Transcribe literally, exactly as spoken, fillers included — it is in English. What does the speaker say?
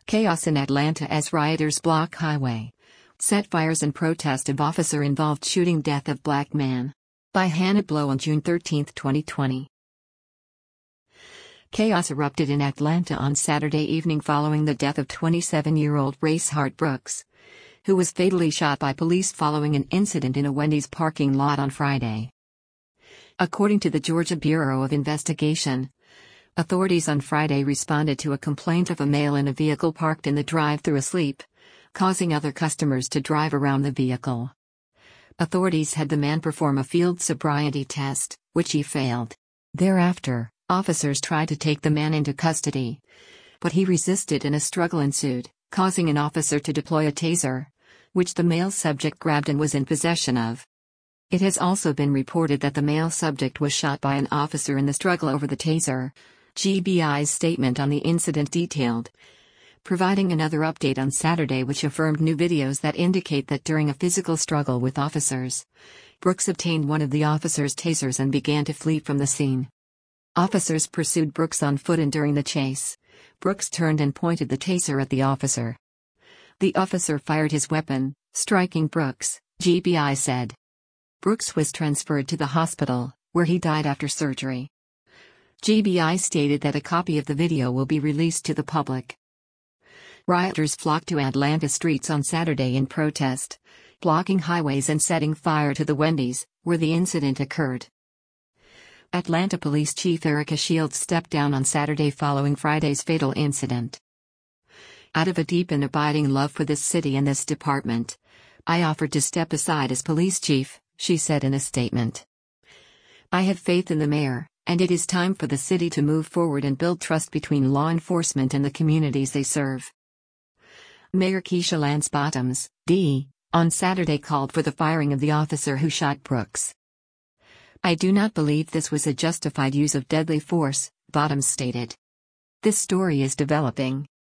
Chaos in Atlanta as rioters block highway. Set fires in protest of officer-involved shooting death of black man. By Hannah Blow on June thirteenth, twenty twenty. Chaos erupted in Atlanta on Saturday evening following the death of twenty-seven-year-old Racehart Brooks, who was fatally shot by police following an incident in a Wendy's parking lot on Friday. According to the Georgia Bureau of Investigation, authorities on Friday responded to a complaint of a male in a vehicle parked in the drive-thru asleep, causing other customers to drive around the vehicle. Authorities had the man perform a field sobriety test, which he failed. Thereafter, officers tried to take the man into custody, but he resisted and a struggle ensued, causing an officer to deploy a taser, which the male subject grabbed and was in possession of. It has also been reported that the male subject was shot by an officer in the struggle over the taser. G B I's statement on the incident detailed, providing another update on Saturday which affirmed new videos that indicate that during a physical struggle with officers, Brooks obtained one of the officers' tasers and began to flee from the scene. Officers pursued Brooks on foot and during the chase, Brooks turned and pointed the taser at the officer. The officer fired his weapon, striking Brooks, G B I said. Brooks was transferred to the hospital, where he died after surgery. G B I stated that a copy of the video will be released to the public. Rioters flocked to Atlanta streets on Saturday in protest, blocking highways and setting fire to the Wendy's, where the incident occurred. Atlanta Police Chief Erika Shields stepped down on Saturday following Friday's fatal incident. Out of a deep and abiding love for this city and this department, I offered to step aside as police chief, she said in a statement. I have faith in the mayor, and it is time for the city to move forward and build trust between law enforcement and the communities they serve. Mayor Keisha Lance Bottoms, D, on Saturday called for the firing of the officer who shot Brooks. I do not believe this was a justified use of deadly force, Bottoms stated. This story is developing.